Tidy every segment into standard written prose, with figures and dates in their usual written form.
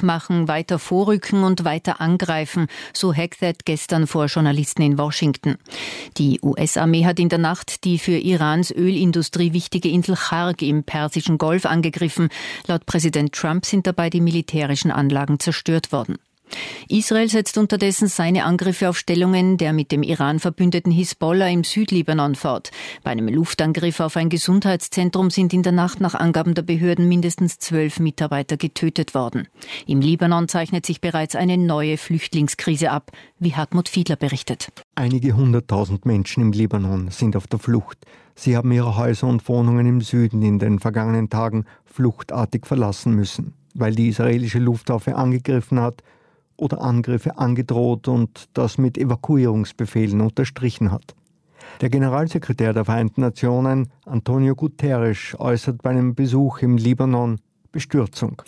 Druck machen, weiter vorrücken und weiter angreifen, so Hektet gestern vor Journalisten in Washington. Die US-Armee hat in der Nacht die für Irans Ölindustrie wichtige Insel Chark im Persischen Golf angegriffen. Laut Präsident Trump sind dabei die militärischen Anlagen zerstört worden. Israel setzt unterdessen seine Angriffe auf Stellungen der mit dem Iran verbündeten Hisbollah im Südlibanon fort. Bei einem Luftangriff auf ein Gesundheitszentrum sind in der Nacht nach Angaben der Behörden mindestens 12 Mitarbeiter getötet worden. Im Libanon zeichnet sich bereits eine neue Flüchtlingskrise ab, wie Hartmut Fiedler berichtet. Einige 100.000 Menschen im Libanon sind auf der Flucht. Sie haben ihre Häuser und Wohnungen im Süden in den vergangenen Tagen fluchtartig verlassen müssen, weil die israelische Luftwaffe angegriffen hat oder Angriffe angedroht und das mit Evakuierungsbefehlen unterstrichen hat. Der Generalsekretär der Vereinten Nationen, Antonio Guterres, äußert bei einem Besuch im Libanon Bestürzung.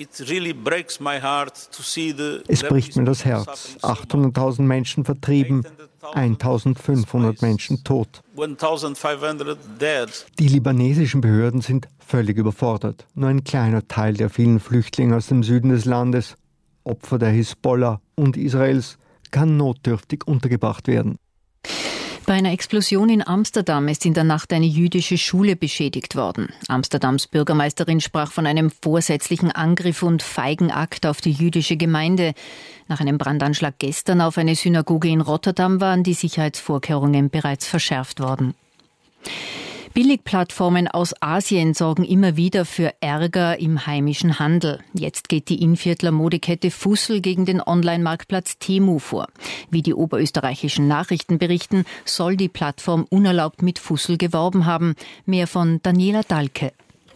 Es bricht mir das Herz. 800.000 Menschen vertrieben, 1.500 Menschen tot. Die libanesischen Behörden sind völlig überfordert. Nur ein kleiner Teil der vielen Flüchtlinge aus dem Süden des Landes, Opfer der Hisbollah und Israels, kann notdürftig untergebracht werden. Bei einer Explosion in Amsterdam ist in der Nacht eine jüdische Schule beschädigt worden. Amsterdams Bürgermeisterin sprach von einem vorsätzlichen Angriff und feigen Akt auf die jüdische Gemeinde. Nach einem Brandanschlag gestern auf eine Synagoge in Rotterdam waren die Sicherheitsvorkehrungen bereits verschärft worden. Billigplattformen aus Asien sorgen immer wieder für Ärger im heimischen Handel. Jetzt geht die Innviertler Modekette Fussel gegen den Online-Marktplatz Temu vor. Wie die oberösterreichischen Nachrichten berichten, soll die Plattform unerlaubt mit Fussel geworben haben. Mehr von Daniela Dahlke.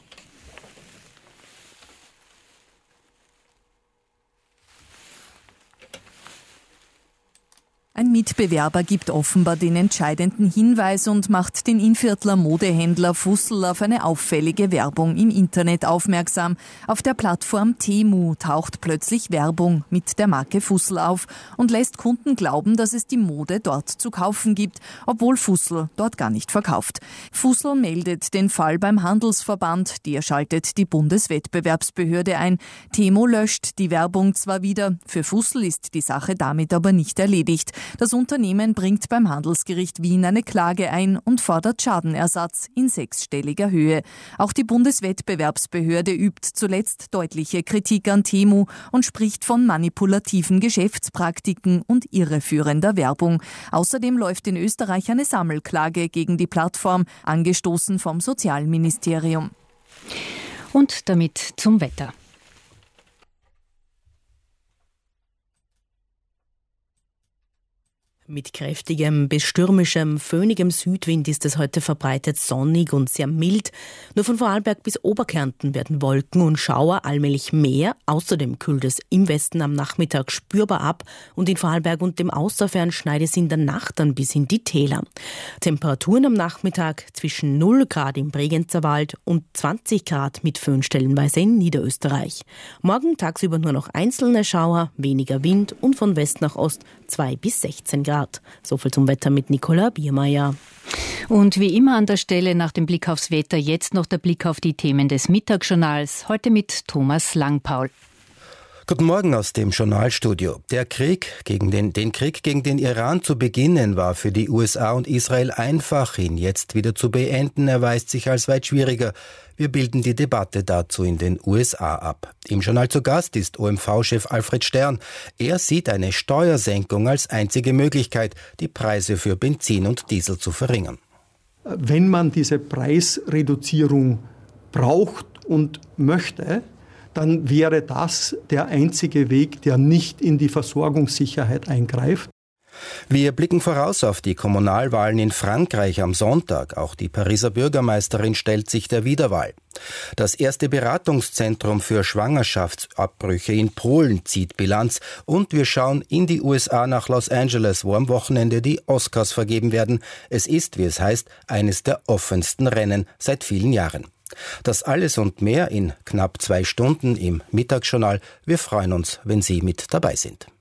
Ein Mitbewerber gibt offenbar den entscheidenden Hinweis und macht den Innviertler Modehändler Fussel auf eine auffällige Werbung im Internet aufmerksam. Auf der Plattform Temu taucht plötzlich Werbung mit der Marke Fussel auf und lässt Kunden glauben, dass es die Mode dort zu kaufen gibt, obwohl Fussel dort gar nicht verkauft. Fussel meldet den Fall beim Handelsverband, der schaltet die Bundeswettbewerbsbehörde ein. Temu löscht die Werbung zwar wieder, für Fussel ist die Sache damit aber nicht erledigt. Das Unternehmen bringt beim Handelsgericht Wien eine Klage ein und fordert Schadenersatz in 6-stelliger Höhe. Auch die Bundeswettbewerbsbehörde übt zuletzt deutliche Kritik an Temu und spricht von manipulativen Geschäftspraktiken und irreführender Werbung. Außerdem läuft in Österreich eine Sammelklage gegen die Plattform, angestoßen vom Sozialministerium. Und damit zum Wetter. Mit kräftigem bis stürmischem, föhnigem Südwind ist es heute verbreitet sonnig und sehr mild. Nur von Vorarlberg bis Oberkärnten werden Wolken und Schauer allmählich mehr. Außerdem kühlt es im Westen am Nachmittag spürbar ab und in Vorarlberg und dem Außerfern schneit es in der Nacht dann bis in die Täler. Temperaturen am Nachmittag zwischen 0 Grad im Bregenzer Wald und 20 Grad mit Föhn stellenweise in Niederösterreich. Morgen tagsüber nur noch einzelne Schauer, weniger Wind und von West nach Ost 2 bis 16 Grad. So viel zum Wetter mit Nicola Biermeier. Und wie immer an der Stelle nach dem Blick aufs Wetter jetzt noch der Blick auf die Themen des Mittagsjournals. Heute mit Thomas Langpaul. Guten Morgen aus dem Journalstudio. Der Krieg gegen den Iran zu beginnen war für die USA und Israel einfach. Ihn jetzt wieder zu beenden erweist sich als weit schwieriger. Wir bilden die Debatte dazu in den USA ab. Im Journal zu Gast ist OMV-Chef Alfred Stern. Er sieht eine Steuersenkung als einzige Möglichkeit, die Preise für Benzin und Diesel zu verringern. Wenn man diese Preisreduzierung braucht und möchte, dann wäre das der einzige Weg, der nicht in die Versorgungssicherheit eingreift. Wir blicken voraus auf die Kommunalwahlen in Frankreich am Sonntag. Auch die Pariser Bürgermeisterin stellt sich der Wiederwahl. Das erste Beratungszentrum für Schwangerschaftsabbrüche in Polen zieht Bilanz. Und wir schauen in die USA nach Los Angeles, wo am Wochenende die Oscars vergeben werden. Es ist, wie es heißt, eines der offensten Rennen seit vielen Jahren. Das alles und mehr in knapp 2 Stunden im Mittagsjournal. Wir freuen uns, wenn Sie mit dabei sind.